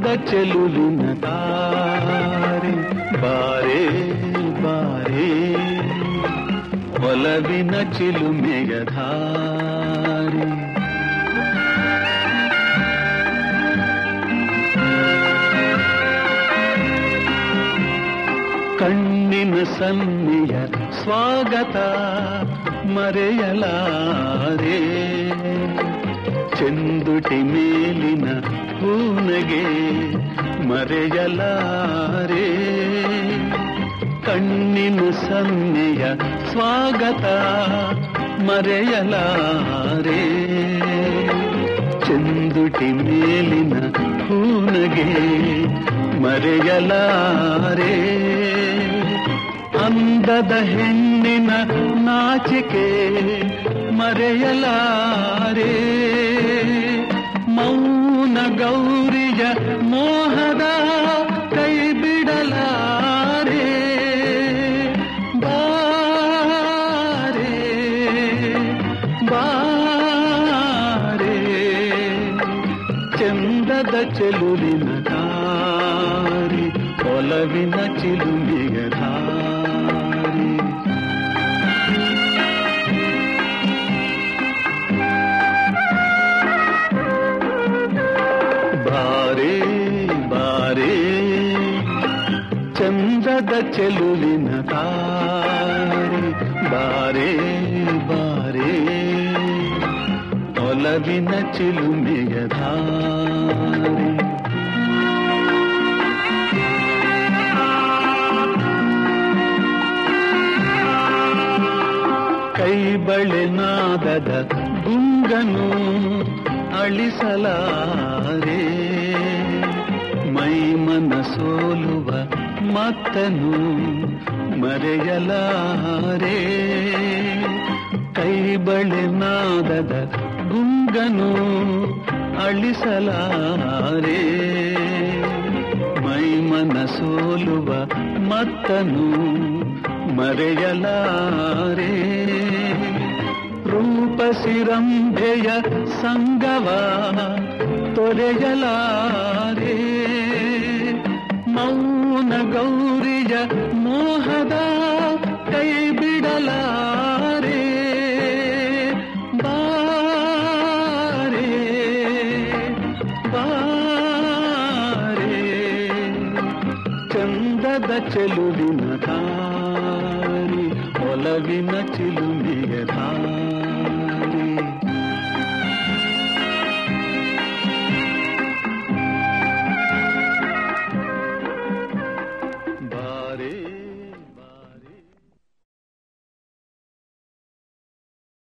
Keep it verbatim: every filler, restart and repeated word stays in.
ಚೆಲುವಿನ ತಾರೆ ಬಾರೆ ಬಾರೆ ಒಲವಿನ ಚಿಲುಮೆಯ ಧಾರೆ. ಕಣ್ಣಿನ ಸನ್ನಿಯ ಸ್ವಾಗತ ಮರೆಯಲಾರೆ, ಚೆಂದುಟಿ ಮೇಲಿನ ಹೂನಗೆ ಮರೆಯಲಾರೆ. ಕಣ್ಣಿನ ಸನ್ನೆಯ ಸ್ವಾಗತ ಮರೆಯಲಾರೆ, ಚೆಂದುಟಿ ಮೇಲಿನ ಹೂನಗೆ ಮರೆಯಲಾರೆ. ಅಂದದ ಹೆಣ್ಣಿನ ನಾಚಿಕೆ ಮರೆಯಲಾರೆ, ಮೌನ ಗೌರಿಯ ಮೋಹದ ಕೈ ಬಿಡಲಾರೆ. ಬಾರೆ ಬಾರೆ ಚಂದದ ಚೆಲುವಿನ ದಾರಿ ಒಲವಿನ ಚಿಲುಮೆಯ ದಾರಿ. ಬಾರೆ ಬಾರೆ ಚಂದದ ಚೆಲುವಿನ ದಾರಿ, ಬಾರೆ ಬಾರೆ ಒಲವಿನ ಚಿಲುಮೆಯ ದಾರಿ. ಕೈ ಬಳೆನಾದದ ಗುಂಗನು ಅಳಿಸಲಾರೆ, ಮೈ ಮನ ಸೋಲುವ ಮತ್ತನು ಮರೆಯಲಾರೆ. ಕೈ ಬಳೆನಾದದ ಗುಂಗನು ಅಳಿಸಲಾರೆ, ಮೈ ಮನ ಸೋಲುವ ಮತ್ತನು ಮರೆಯಲಾರೆ. ರೂಪಸಿರಂಭೆಯ ಸಂಗವ ತೊರೆಯಲಾರೆ, ಮೌನ ಗೌರಿಯ ಮೋಹದ ಕೈ ಬಿಡಲಾರೆ. ಬಾರೆ ಬಾರೆ ಚಂದದ ಚೆಲುವಿನ ದಾರಿ ಒಲವಿನ ಚಿಲುಮೆಯ ದಾರಿ.